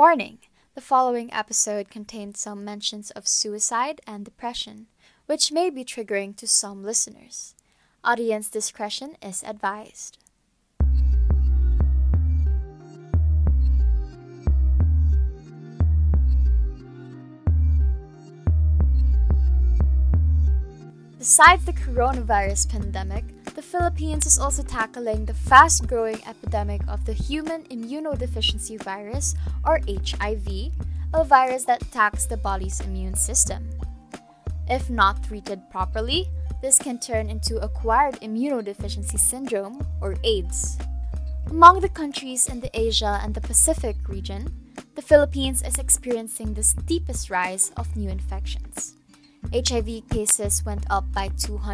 Warning: the following episode contains some mentions of suicide and depression, which may be triggering to some listeners. Audience discretion is advised. Besides the coronavirus pandemic, the Philippines is also tackling the fast growing epidemic of the human immunodeficiency virus, or HIV, a virus that attacks the body's immune system. If not treated properly, this can turn into acquired immunodeficiency syndrome, or AIDS. Among the countries in the Asia and the Pacific region, the Philippines is experiencing the steepest rise of new infections. HIV cases went up by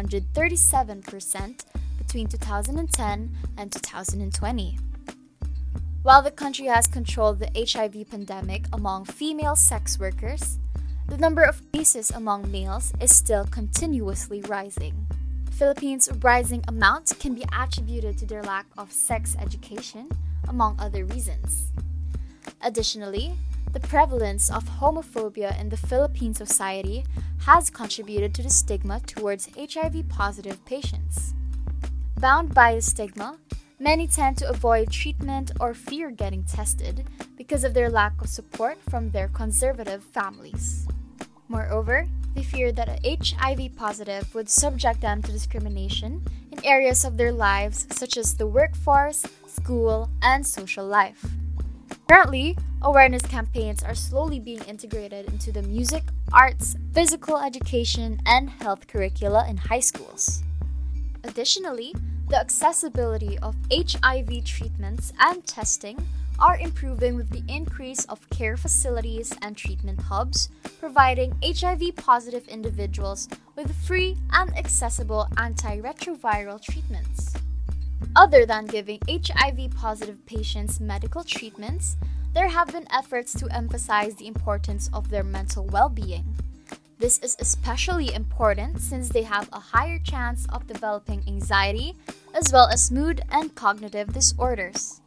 237% between 2010 and 2020. While the country has controlled the HIV pandemic among female sex workers, the number of cases among males is still continuously rising. The Philippines' rising amount can be attributed to their lack of sex education, among other reasons. Additionally, the prevalence of homophobia in the Philippine society has contributed to the stigma towards HIV-positive patients. Bound by the stigma, many tend to avoid treatment or fear getting tested because of their lack of support from their conservative families. Moreover, they fear that a HIV positive would subject them to discrimination in areas of their lives such as the workforce, school, and social life. Currently, awareness campaigns are slowly being integrated into the music, arts, physical education, and health curricula in high schools. Additionally, the accessibility of HIV treatments and testing are improving with the increase of care facilities and treatment hubs, providing HIV-positive individuals with free and accessible antiretroviral treatments. Other than giving HIV-positive patients medical treatments, there have been efforts to emphasize the importance of their mental well-being. This is especially important since they have a higher chance of developing anxiety as well as mood and cognitive disorders.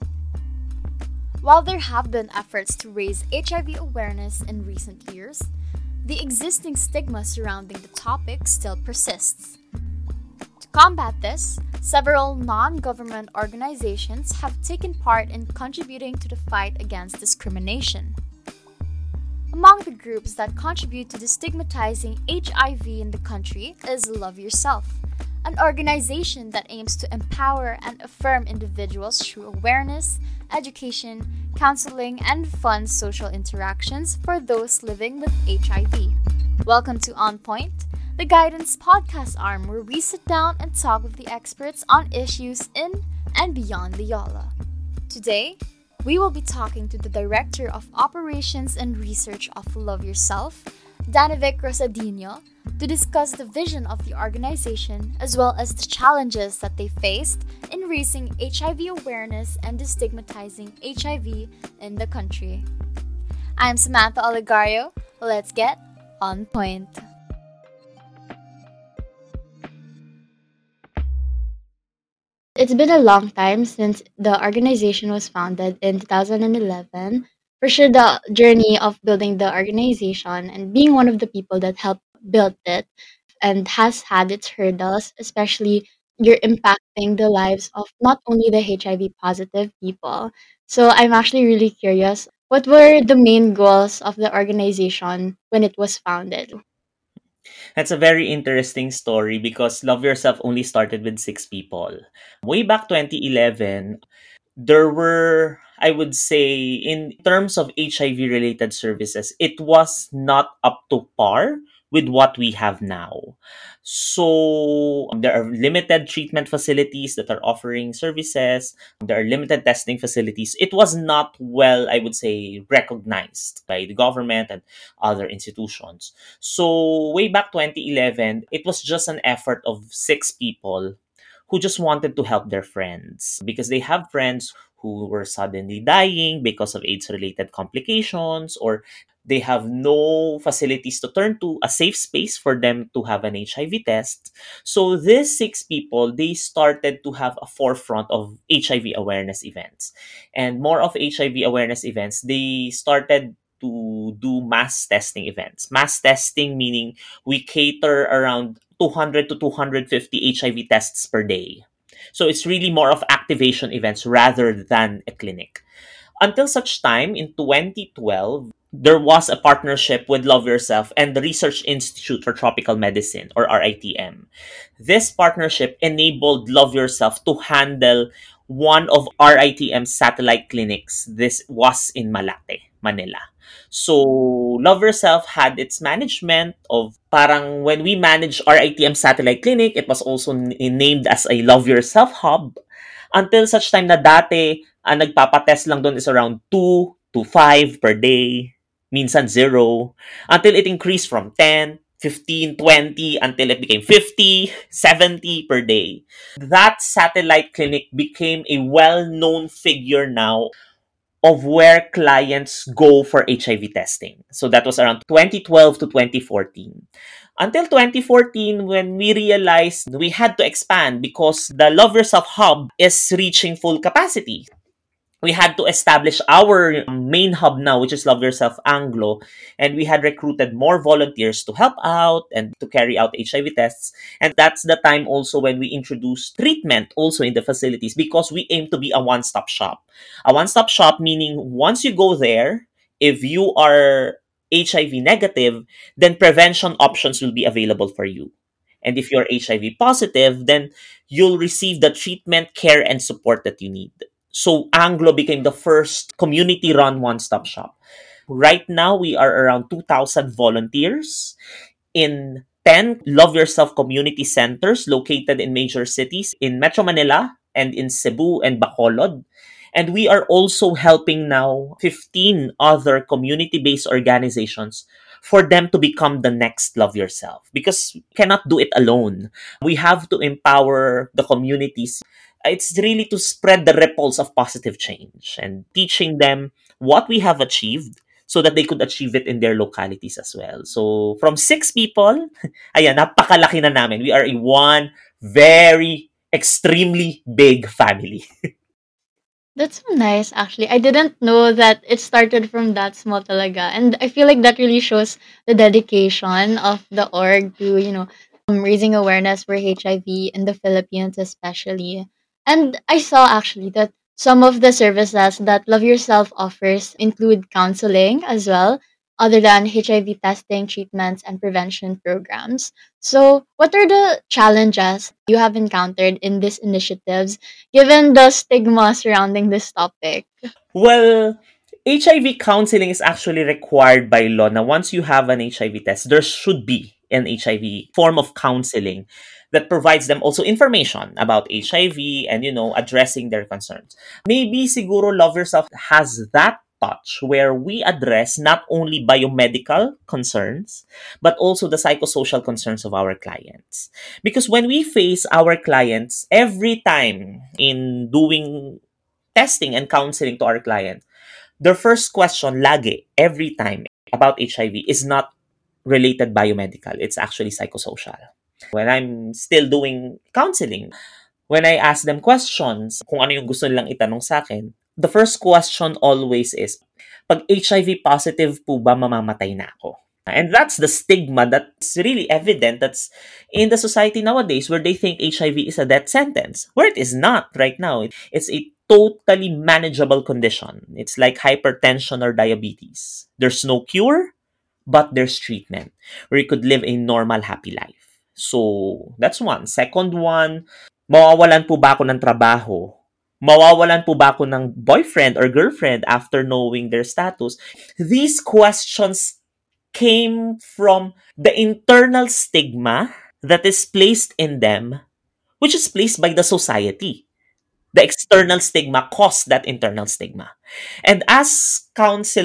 While there have been efforts to raise HIV awareness in recent years, the existing stigma surrounding the topic still persists. To combat this, several non-government organizations have taken part in contributing to the fight against discrimination. Among the groups that contribute to destigmatizing HIV in the country is Love Yourself, an organization that aims to empower and affirm individuals through awareness, education, counseling, and fun social interactions for those living with HIV. Welcome to On Point, the guidance podcast arm where we sit down and talk with the experts on issues in and beyond the YOLA. Today, we will be talking to the Director of Operations and Research of Love Yourself, Danovic Rosadino, to discuss the vision of the organization as well as the challenges that they faced in raising HIV awareness and destigmatizing HIV in the country. I'm Samantha Olegario. Let's get on point. It's been a long time since the organization was founded in 2011. For sure, the journey of building the organization and being one of the people that helped build it and has had its hurdles, especially you're impacting the lives of not only the HIV positive people. So I'm actually really curious, what were the main goals of the organization when it was founded? That's a very interesting story because Love Yourself only started with 6 people. Way back 2011, there were, I would say, in terms of HIV related services, it was not up to par with what we have now. So there are limited treatment facilities that are offering services. There are limited testing facilities. It was not well, I would say, recognized by the government and other institutions. So way back 2011, it was just an effort of 6 people who just wanted to help their friends because they have friends who were suddenly dying because of AIDS related complications, or they have no facilities to turn to, a safe space for them to have an HIV test. So these six people, they started to have a forefront of HIV awareness events. And more of HIV awareness events, they started to do mass testing events. Mass testing meaning we cater around 200 to 250 HIV tests per day. So it's really more of activation events rather than a clinic. Until such time in 2012, there was a partnership with Love Yourself and the Research Institute for Tropical Medicine, or RITM. This partnership enabled Love Yourself to handle one of RITM's satellite clinics. This was in Malate, Manila. So, Love Yourself had its management of parang when we managed RITM satellite clinic, it was also named as a Love Yourself hub until such time na dati, ang nagpapatest lang doon is around 2 to 5 per day, minsan 0, until it increased from 10, 15, 20, until it became 50, 70 per day. That satellite clinic became a well-known figure now of where clients go for HIV testing. So that was around 2012 to 2014. Until 2014, when we realized we had to expand because the Love Yourself Hub is reaching full capacity. We had to establish our main hub now, which is Love Yourself Anglo, and we had recruited more volunteers to help out and to carry out HIV tests. And that's the time also when we introduced treatment also in the facilities because we aim to be a one-stop shop. A one-stop shop meaning once you go there, if you are HIV negative, then prevention options will be available for you. And if you're HIV positive, then you'll receive the treatment, care, and support that you need. So Anglo became the first community-run one-stop shop. Right now, we are around 2,000 volunteers in 10 Love Yourself community centers located in major cities in Metro Manila and in Cebu and Bacolod. And we are also helping now 15 other community-based organizations for them to become the next Love Yourself because we cannot do it alone. We have to empower the communities. It's really to spread the ripples of positive change and teaching them what we have achieved so that they could achieve it in their localities as well. So from six people, ayan, napakalaki na namin. We are a one very extremely big family. That's so nice, actually. I didn't know that it started from that small talaga. And I feel like that really shows the dedication of the org to, raising awareness for HIV in the Philippines, especially. And I saw actually that some of the services that Love Yourself offers include counseling as well, other than HIV testing, treatments, and prevention programs. So, what are the challenges you have encountered in these initiatives given the stigma surrounding this topic? Well, HIV counseling is actually required by law. Now, once you have an HIV test, there should be an HIV form of counseling that provides them also information about HIV and, addressing their concerns. Maybe siguro Love Yourself has that touch where we address not only biomedical concerns, but also the psychosocial concerns of our clients. Because when we face our clients every time in doing testing and counseling to our clients, their first question lagi, every time about HIV is not related biomedical. It's actually psychosocial. When I'm still doing counseling, when I ask them questions, kung ano yung gusto nilang itanong sa akin, the first question always is, pag HIV positive po ba mamamatay na ako? And that's the stigma that's really evident that's in the society nowadays where they think HIV is a death sentence, where it is not right now. It's a totally manageable condition. It's like hypertension or diabetes. There's no cure, but there's treatment where you could live a normal, happy life. So, that's one. Second one, mawawalan po ba ako ng trabaho? Mawawalan po ba ako ng boyfriend or girlfriend after knowing their status? These questions came from the internal stigma that is placed in them, which is placed by the society. The external stigma caused that internal stigma. And as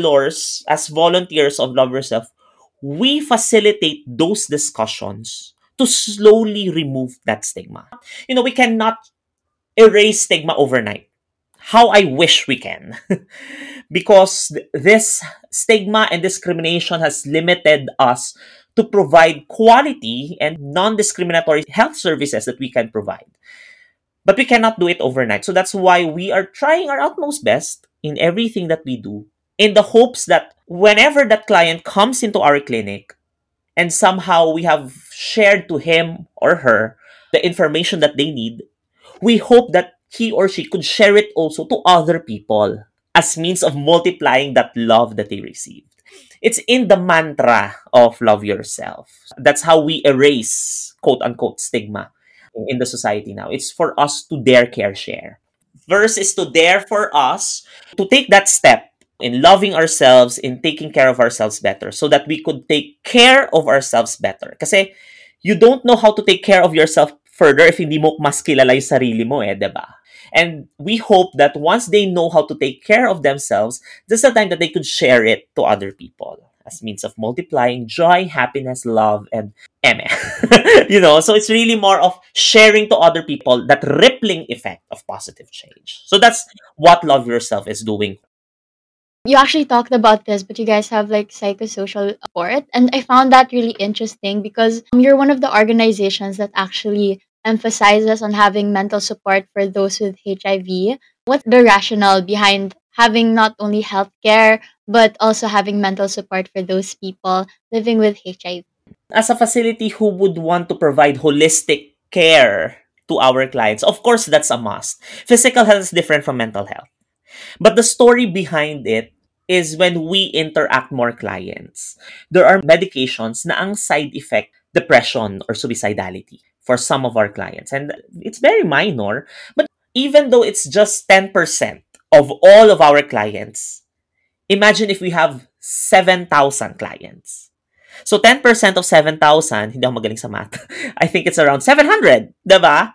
counselors, as volunteers of Love Yourself, we facilitate those discussions to slowly remove that stigma. We cannot erase stigma overnight. How I wish we can. Because this stigma and discrimination has limited us to provide quality and non discriminatory health services that we can provide. But we cannot do it overnight. So that's why we are trying our utmost best in everything that we do, in the hopes that whenever that client comes into our clinic and somehow we have shared to him or her the information that they need, we hope that he or she could share it also to other people as means of multiplying that love that they received. It's in the mantra of love yourself. That's how we erase quote unquote stigma in the society now. It's for us to dare care share. Verse is to dare for us to take that step in loving ourselves, in taking care of ourselves better so that we could take care of ourselves better. Kasi you don't know how to take care of yourself further if hindi mo mas kilala yung sarili mo diba? And we hope that once they know how to take care of themselves, that's the time that they could share it to other people as means of multiplying joy, happiness, love, and eme. So it's really more of sharing to other people that rippling effect of positive change. So that's what Love Yourself is doing. You actually talked about this, but you guys have like psychosocial support. And I found that really interesting because you're one of the organizations that actually emphasizes on having mental support for those with HIV. What's the rationale behind having not only healthcare, but also having mental support for those people living with HIV? As a facility who would want to provide holistic care to our clients, of course, that's a must. Physical health is different from mental health. But the story behind it is when we interact more clients. There are medications na ang side effect, depression or suicidality for some of our clients. And it's very minor, but even though it's just 10% of all of our clients, imagine if we have 7,000 clients. So 10% of 7,000, hindi ako magaling sa math. I think it's around 700, diba?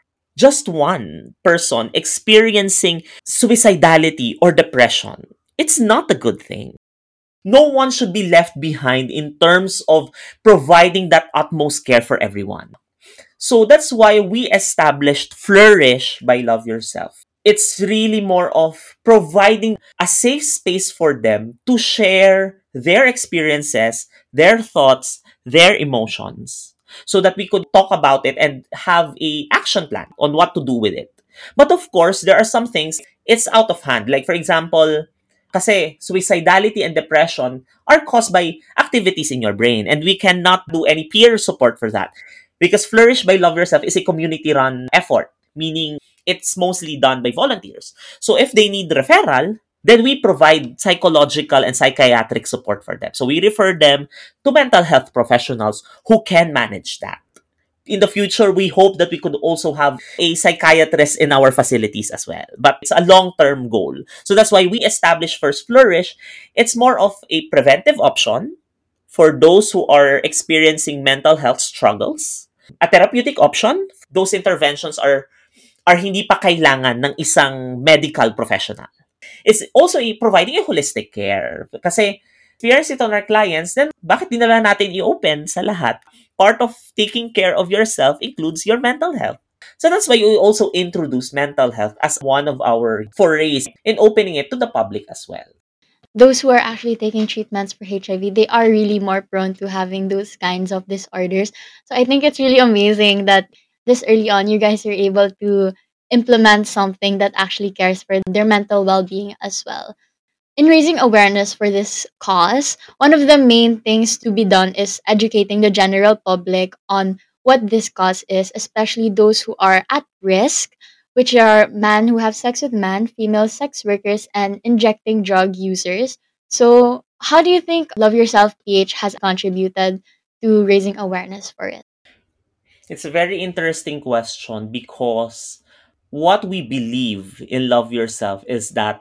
Just one person experiencing suicidality or depression, it's not a good thing. No one should be left behind in terms of providing that utmost care for everyone. So that's why we established Flourish by Love Yourself. It's really more of providing a safe space for them to share their experiences, their thoughts, their emotions, so that we could talk about it and have a action plan on what to do with it. But of course, there are some things it's out of hand. Like for example, kasi suicidality and depression are caused by activities in your brain and we cannot do any peer support for that. Because Flourish by Love Yourself is a community-run effort, meaning it's mostly done by volunteers. So if they need referral, then we provide psychological and psychiatric support for them. So we refer them to mental health professionals who can manage that. In the future, we hope that we could also have a psychiatrist in our facilities as well. But it's a long-term goal. So that's why we established First Flourish. It's more of a preventive option for those who are experiencing mental health struggles. A therapeutic option, those interventions are hindi pa kailangan ng isang medical professional. It's also providing a holistic care. Kasi experience it on our clients, then bakit di na lang natin i-open sa lahat? Part of taking care of yourself includes your mental health. So that's why we also introduce mental health as one of our forays in opening it to the public as well. Those who are actually taking treatments for HIV, they are really more prone to having those kinds of disorders. So I think it's really amazing that this early on, you guys are able to implement something that actually cares for their mental well being as well. In raising awareness for this cause, one of the main things to be done is educating the general public on what this cause is, especially those who are at risk, which are men who have sex with men, female sex workers, and injecting drug users. So, how do you think Love Yourself PH has contributed to raising awareness for it? It's a very interesting question because what we believe in Love Yourself is that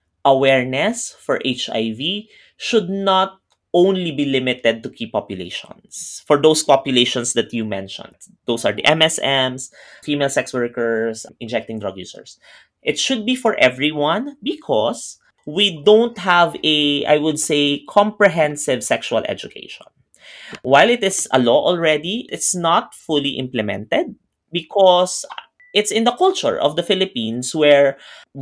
awareness for HIV should not only be limited to key populations. For those populations that you mentioned, those are the MSMs, female sex workers, injecting drug users. It should be for everyone because we don't have a, I would say, comprehensive sexual education. While it is a law already, it's not fully implemented because it's in the culture of the Philippines where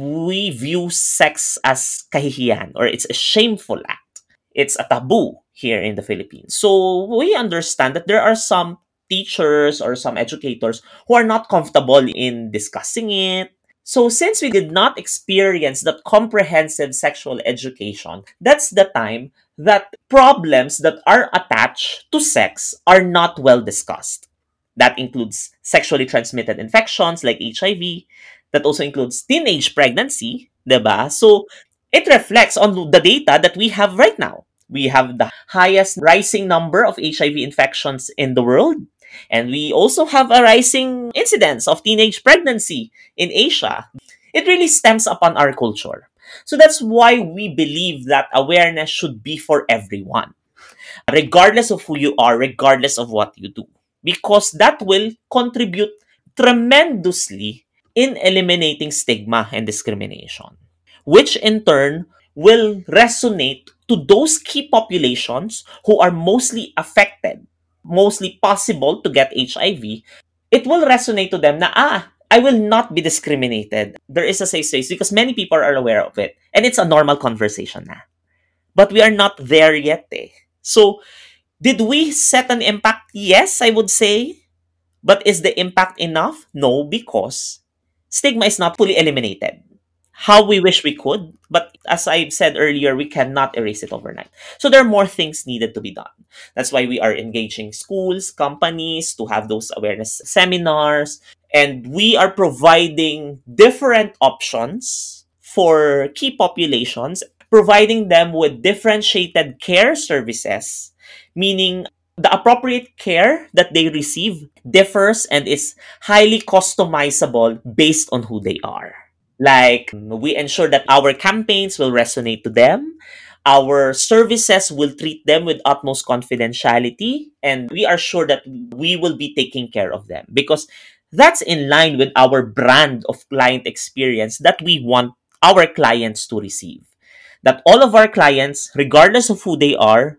we view sex as kahihiyan or it's a shameful act. It's a taboo here in the Philippines. So we understand that there are some teachers or some educators who are not comfortable in discussing it. So since we did not experience that comprehensive sexual education, that's the time that problems that are attached to sex are not well discussed. That includes sexually transmitted infections like HIV. That also includes teenage pregnancy, diba? So it reflects on the data that we have right now. We have the highest rising number of HIV infections in the world. And we also have a rising incidence of teenage pregnancy in Asia. It really stems upon our culture. So that's why we believe that awareness should be for everyone, regardless of who you are, regardless of what you do, because that will contribute tremendously in eliminating stigma and discrimination, which in turn will resonate to those key populations who are mostly affected, mostly possible to get HIV. It will resonate to them na, I will not be discriminated. There is a safe space because many people are aware of it. And it's a normal conversation na. But we are not there yet eh. So, did we set an impact? Yes, I would say. But is the impact enough? No, because stigma is not fully eliminated. How we wish we could, but as I said earlier, we cannot erase it overnight. So there are more things needed to be done. That's why we are engaging schools, companies to have those awareness seminars, and we are providing different options for key populations, providing them with differentiated care services, meaning the appropriate care that they receive differs and is highly customizable based on who they are. Like, we ensure that our campaigns will resonate to them. Our services will treat them with utmost confidentiality, and we are sure that we will be taking care of them because that's in line with our brand of client experience that we want our clients to receive. That all of our clients, regardless of who they are,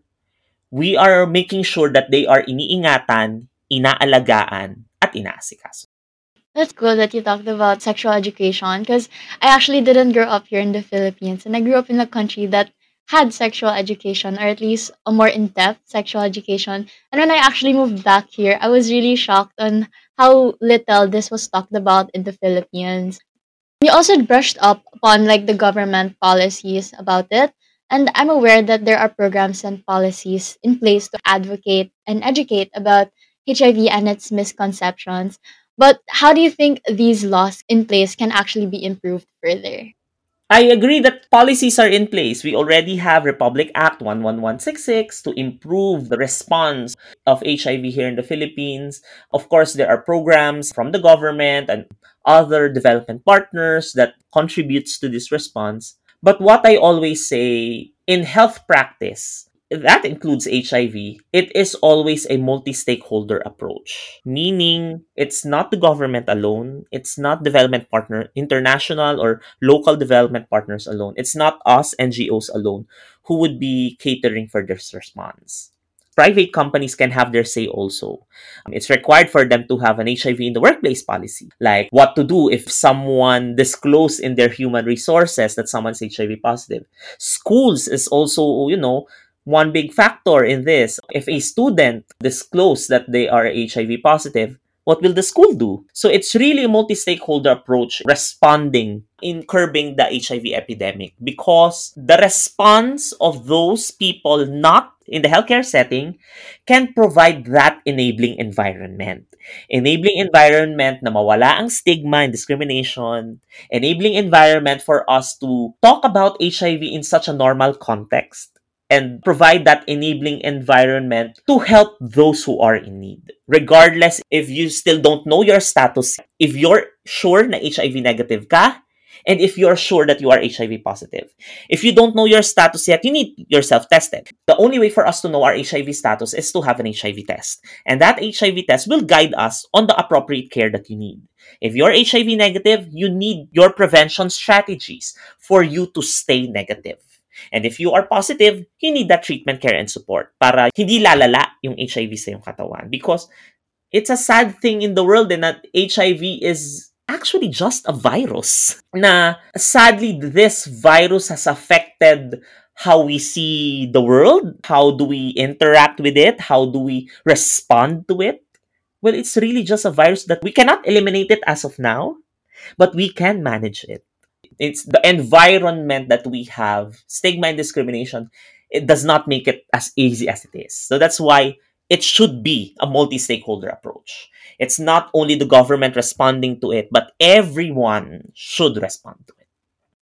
we are making sure that they are iniingatan, inaalagaan, at inaasikaso. That's cool that you talked about sexual education because I actually didn't grow up here in the Philippines, and I grew up in a country that had sexual education, or at least a more in-depth sexual education. And when I actually moved back here, I was really shocked on how little this was talked about in the Philippines. We also brushed up upon like the government policies about it. And I'm aware that there are programs and policies in place to advocate and educate about HIV and its misconceptions. But how do you think these laws in place can actually be improved further? I agree that policies are in place. We already have Republic Act 11166 to improve the response of HIV here in the Philippines. Of course, there are programs from the government and other development partners that contributes to this response. But what I always say in health practice, that includes HIV, it is always a multi-stakeholder approach. Meaning, it's not the government alone, it's not development partner, international or local development partners alone. It's not us NGOs alone who would be catering for this response. Private companies can have their say also. It's required for them to have an HIV in the workplace policy, like what to do if someone disclose in their human resources that someone's HIV positive. Schools is also, one big factor in this. If a student disclose that they are HIV positive, what will the school do? So it's really a multi-stakeholder approach responding in curbing the HIV epidemic because the response of those people not in the healthcare setting can provide that enabling environment. Enabling environment na mawala ang stigma and discrimination. Enabling environment for us to talk about HIV in such a normal context and provide that enabling environment to help those who are in need. Regardless if you still don't know your status, if you're sure na HIV negative ka, and if you're sure that you are HIV positive. If you don't know your status yet, you need yourself tested. The only way for us to know our HIV status is to have an HIV test. And that HIV test will guide us on the appropriate care that you need. If you're HIV negative, you need your prevention strategies for you to stay negative. And if you are positive, you need that treatment, care, and support para hindi lalala yung HIV sa iyong katawan. Because it's a sad thing in the world that HIV is actually just a virus. Na sadly, this virus has affected how we see the world, how do we interact with it, how do we respond to it. Well, it's really just a virus that we cannot eliminate it as of now, but we can manage it. It's the environment that we have, stigma and discrimination, it does not make it as easy as it is. So that's why it should be a multi-stakeholder approach. It's not only the government responding to it, but everyone should respond to it.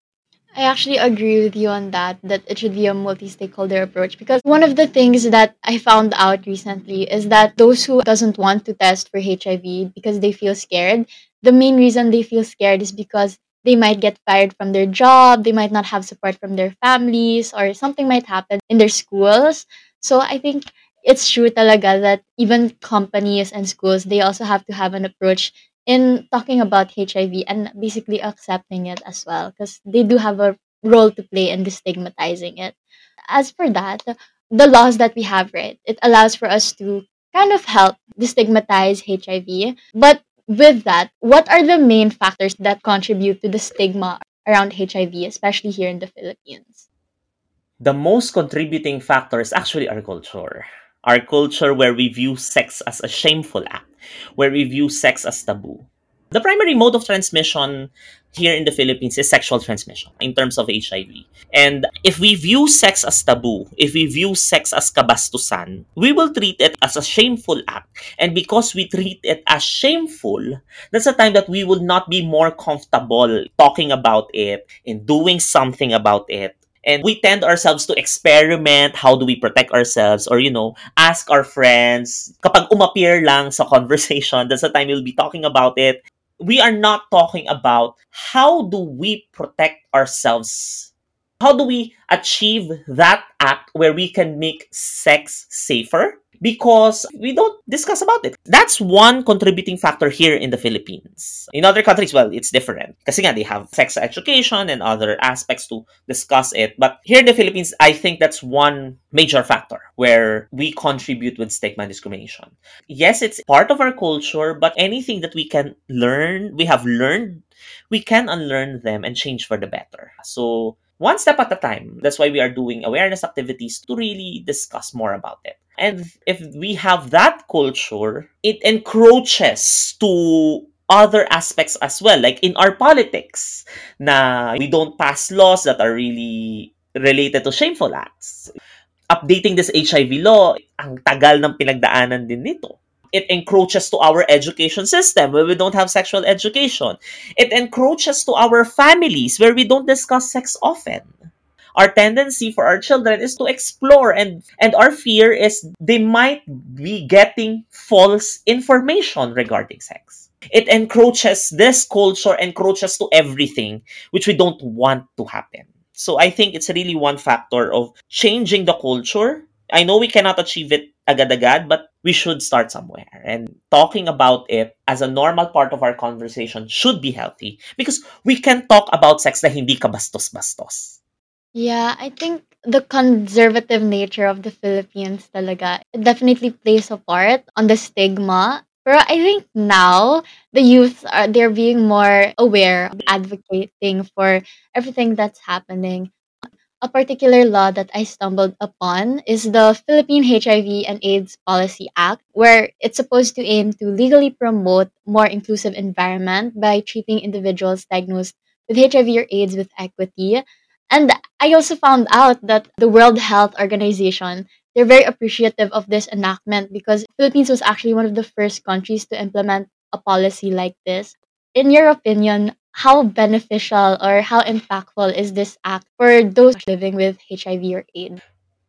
I actually agree with you on that it should be a multi-stakeholder approach, because one of the things that I found out recently is that those who doesn't want to test for HIV because they feel scared, the main reason they feel scared is because they might get fired from their job, they might not have support from their families, or something might happen in their schools. So I think it's true talaga that even companies and schools, they also have to have an approach in talking about HIV and basically accepting it as well, because they do have a role to play in destigmatizing it. As for that, the laws that we have, right, it allows for us to kind of help destigmatize HIV. But with that, what are the main factors that contribute to the stigma around HIV, especially here in the Philippines? The most contributing factor is actually our culture. Our culture where we view sex as a shameful act, where we view sex as taboo. The primary mode of transmission here in the Philippines is sexual transmission in terms of HIV. And if we view sex as taboo, if we view sex as kabastusan, we will treat it as a shameful act. And because we treat it as shameful, that's a time that we will not be more comfortable talking about it and doing something about it. And we tend ourselves to experiment, how do we protect ourselves, or, ask our friends. Kapag umappear lang sa conversation, that's the time we'll be talking about it. We are not talking about how do we protect ourselves. How do we achieve that act where we can make sex safer? Because we don't discuss about it. That's one contributing factor here in the Philippines. In other countries, well, it's different. Kasi nga, they have sex education and other aspects to discuss it. But here in the Philippines, I think that's one major factor where we contribute with stigma and discrimination. Yes, it's part of our culture, but anything that we can learn, we have learned, we can unlearn them and change for the better. So, one step at a time. That's why we are doing awareness activities to really discuss more about it. And if we have that culture, it encroaches to other aspects as well. Like in our politics, na we don't pass laws that are really related to shameful acts. Updating this HIV law, ang tagal ng pinagdaanan din nito. It encroaches to our education system where we don't have sexual education. It encroaches to our families where we don't discuss sex often. Our tendency for our children is to explore, and our fear is they might be getting false information regarding sex. It encroaches, this culture encroaches to everything, which we don't want to happen. So I think it's really one factor of changing the culture. I know we cannot achieve it agad-agad, but we should start somewhere. And talking about it as a normal part of our conversation should be healthy because we can talk about sex na hindi ka bastos-bastos. Yeah, I think the conservative nature of the Philippines talaga, it definitely plays a part on the stigma. But I think now the youth they're being more aware, advocating for everything that's happening. A particular law that I stumbled upon is the Philippine HIV and AIDS Policy Act, where it's supposed to aim to legally promote more inclusive environment by treating individuals diagnosed with HIV or AIDS with equity. And I also found out that the World Health Organization, they're very appreciative of this enactment because Philippines was actually one of the first countries to implement a policy like this. In your opinion, how beneficial or how impactful is this act for those living with HIV or AIDS?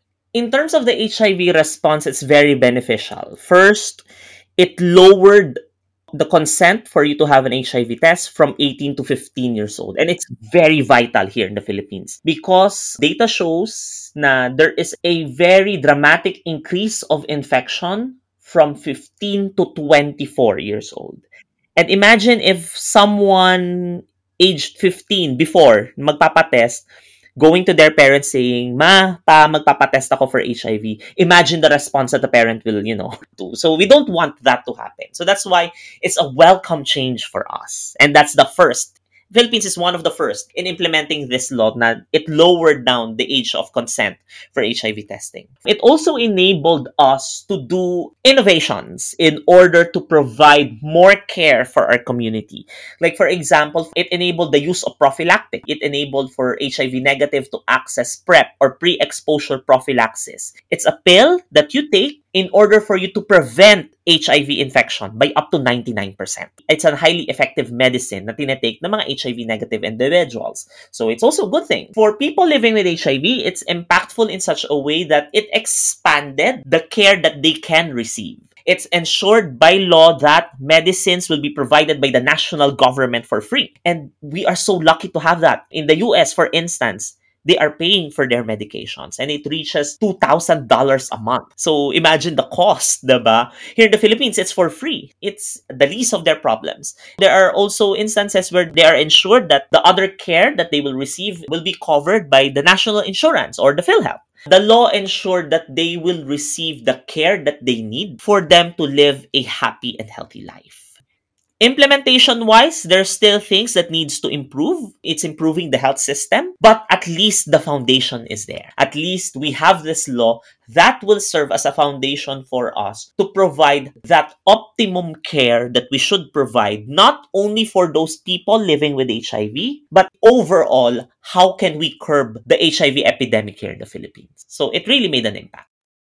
In terms of the HIV response, it's very beneficial. First, it lowered the consent for you to have an HIV test from 18 to 15 years old. And it's very vital here in the Philippines because data shows na there is a very dramatic increase of infection from 15 to 24 years old. And imagine if someone aged 15 before magpapatest going to their parents saying, "Ma, pa, magpapatest ako for HIV." Imagine the response that the parent will, do. So we don't want that to happen. So that's why it's a welcome change for us. And that's the first. Philippines is one of the first in implementing this law na it lowered down the age of consent for HIV testing. It also enabled us to do innovations in order to provide more care for our community. Like, for example, it enabled the use of prophylactic. It enabled for HIV negative to access PrEP or pre-exposure prophylaxis. It's a pill that you take in order for you to prevent HIV infection by up to 99%. It's a highly effective medicine na tinetake ng mga HIV negative individuals. So it's also a good thing. For people living with HIV, it's impactful in such a way that it expanded the care that they can receive. It's ensured by law that medicines will be provided by the national government for free. And we are so lucky to have that. In the US, for instance, they are paying for their medications and it reaches $2,000 a month. So imagine the cost, diba? Here in the Philippines, it's for free. It's the least of their problems. There are also instances where they are ensured that the other care that they will receive will be covered by the national insurance or the PhilHealth. The law ensured that they will receive the care that they need for them to live a happy and healthy life. Implementation wise, there's still things that needs to improve. It's improving the health system, but at least the foundation is there. At least we have this law that will serve as a foundation for us to provide that optimum care that we should provide, not only for those people living with HIV, but overall, how can we curb the HIV epidemic here in the Philippines? So it really made an impact.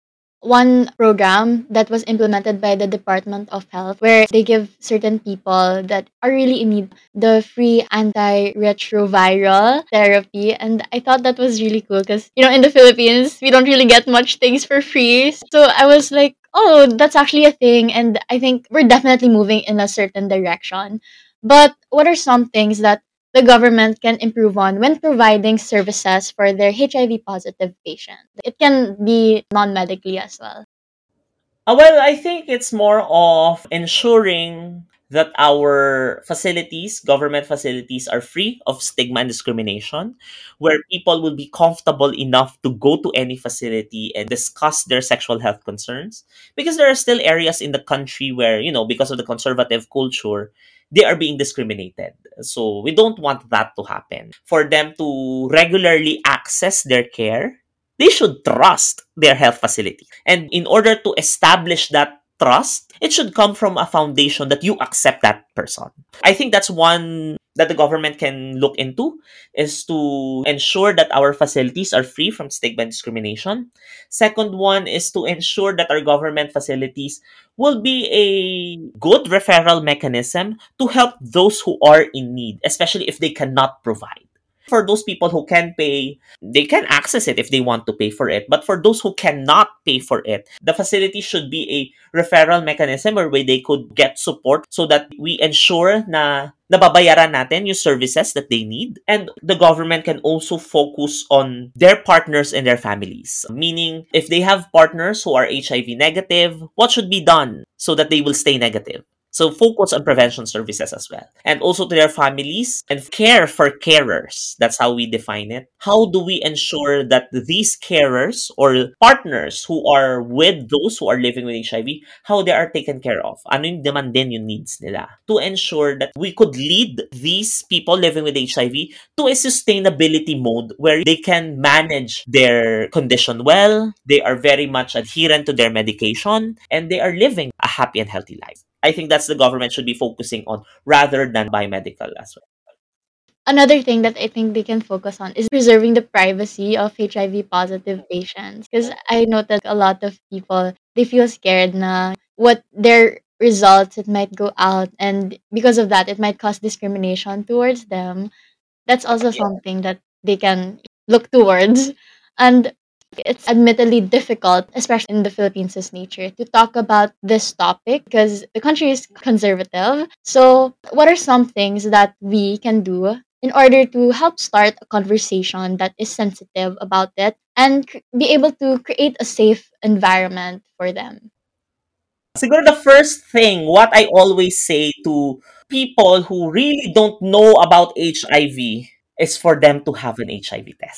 One program that was implemented by the Department of Health where they give certain people that are really in need the free antiretroviral therapy. And I thought that was really cool because, in the Philippines, we don't really get much things for free. So I was like, oh, that's actually a thing. And I think we're definitely moving in a certain direction. But what are some things that the government can improve on when providing services for their HIV positive patients? It can be non medically as well. Well, I think it's more of ensuring that our facilities, government facilities, are free of stigma and discrimination, where people will be comfortable enough to go to any facility and discuss their sexual health concerns. Because there are still areas in the country where, because of the conservative culture, they are being discriminated. So we don't want that to happen. For them to regularly access their care, they should trust their health facility. And in order to establish that trust, it should come from a foundation that you accept that person. I think that's one that the government can look into, is to ensure that our facilities are free from stigma and discrimination. Second one is to ensure that our government facilities will be a good referral mechanism to help those who are in need, especially if they cannot provide. For those people who can pay, they can access it if they want to pay for it. But for those who cannot pay for it, the facility should be a referral mechanism or way they could get support so that we ensure na nababayaran natin yung services that they need. And the government can also focus on their partners and their families. Meaning, if they have partners who are HIV negative, what should be done so that they will stay negative? So focus on prevention services as well. And also to their families and care for carers. That's how we define it. How do we ensure that these carers or partners who are with those who are living with HIV, how they are taken care of? Ano yung demand din yung needs nila? To ensure that we could lead these people living with HIV to a sustainability mode where they can manage their condition well, they are very much adherent to their medication, and they are living a happy and healthy life. I think that's the government should be focusing on rather than biomedical as well. Another thing that I think they can focus on is preserving the privacy of HIV positive patients. Because I know that a lot of people, they feel scared na what their results, it might go out. And because of that, it might cause discrimination towards them. That's also something that they can look towards. And it's admittedly difficult, especially in the Philippines' nature, to talk about this topic because the country is conservative. So, what are some things that we can do in order to help start a conversation that is sensitive about it and be able to create a safe environment for them? Siguro the first thing, what I always say to people who really don't know about HIV is for them to have an HIV test.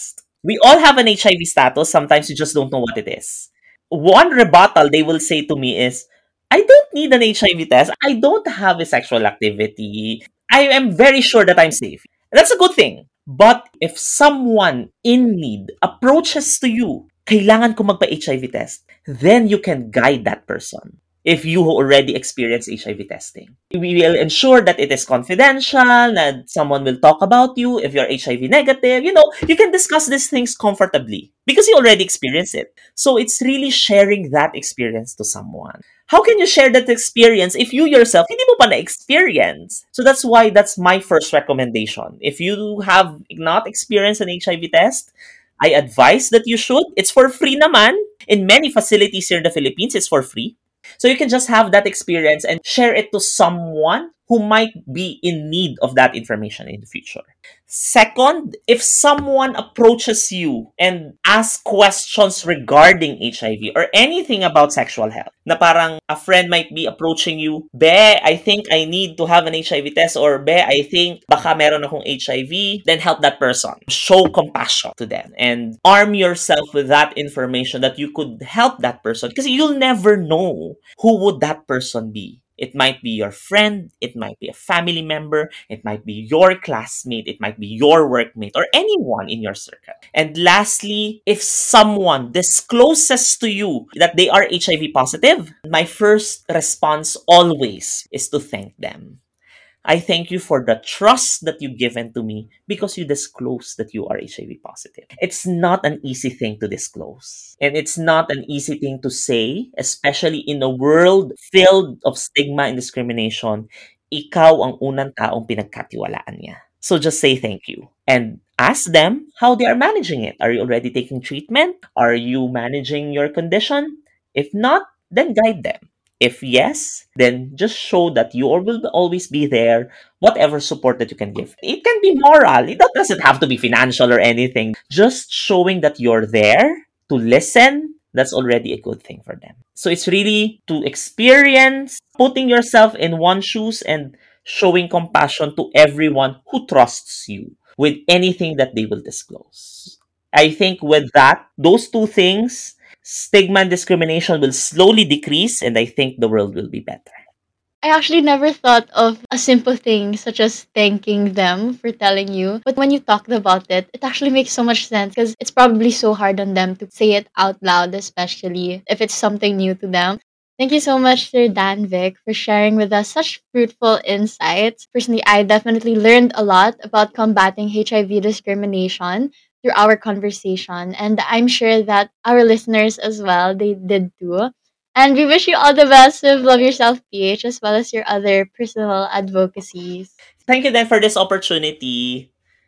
We all have an HIV status. Sometimes you just don't know what it is. One rebuttal they will say to me is, I don't need an HIV test. I don't have a sexual activity. I am very sure that I'm safe. That's a good thing. But if someone in need approaches to you, kailangan ko magpa-HIV test, then you can guide that person. If you already experience HIV testing, we will ensure that it is confidential, that someone will talk about you. If you're HIV negative, you can discuss these things comfortably because you already experienced it. So it's really sharing that experience to someone. How can you share that experience if you yourself hindi mo pa na-experience? So that's why that's my first recommendation. If you have not experienced an HIV test, I advise that you should. It's for free naman. In many facilities here in the Philippines, it's for free. So you can just have that experience and share it to someone who might be in need of that information in the future. Second, if someone approaches you and asks questions regarding HIV or anything about sexual health, na parang a friend might be approaching you, Be, I think I need to have an HIV test, or Be, I think baka meron akong HIV, then help that person. Show compassion to them and arm yourself with that information that you could help that person, because you'll never know who would that person be. It might be your friend, it might be a family member, it might be your classmate, it might be your workmate, or anyone in your circle. And lastly, if someone discloses to you that they are HIV positive, my first response always is to thank them. I thank you for the trust that you've given to me because you disclose that you are HIV positive. It's not an easy thing to disclose. And it's not an easy thing to say, especially in a world filled of stigma and discrimination. Ikaw ang unang taong pinagkatiwalaan niya. So just say thank you. And ask them how they are managing it. Are you already taking treatment? Are you managing your condition? If not, then guide them. If yes, then just show that you will always be there, whatever support that you can give. It can be moral. It doesn't have to be financial or anything. Just showing that you're there to listen, that's already a good thing for them. So it's really to experience putting yourself in one's shoes and showing compassion to everyone who trusts you with anything that they will disclose. I think with that, those two things, stigma and discrimination will slowly decrease, and I think the world will be better. I actually never thought of a simple thing such as thanking them for telling you. But when you talked about it, it actually makes so much sense because it's probably so hard on them to say it out loud, especially if it's something new to them. Thank you so much, Sir Danvic, for sharing with us such fruitful insights. Personally, I definitely learned a lot about combating HIV discrimination through our conversation, and I'm sure that our listeners as well, they did too. And we wish you all the best with Love Yourself PH as well as your other personal advocacies. Thank you then for this opportunity.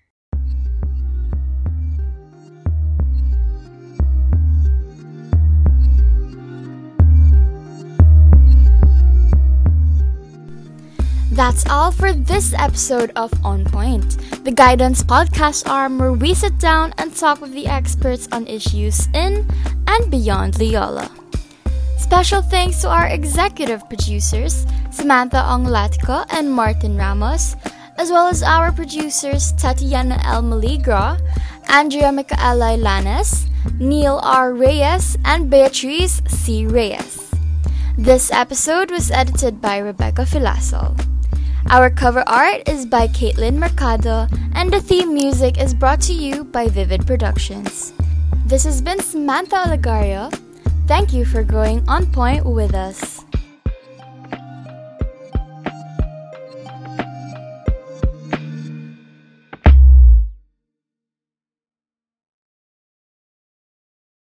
That's all for this episode of On Point, the guidance podcast arm where we sit down and talk with the experts on issues in and beyond Loyola. Special thanks to our executive producers, Samantha Ong-Latico and Martin Ramos, as well as our producers Tatiana L. Maligra, Andrea Micaela Lanes, Neil R. Reyes, and Beatriz C. Reyes. This episode was edited by Rebecca Filasol. Our cover art is by Caitlin Mercado, and the theme music is brought to you by Vivid Productions. This has been Samantha Olegario. Thank you for going on point with us.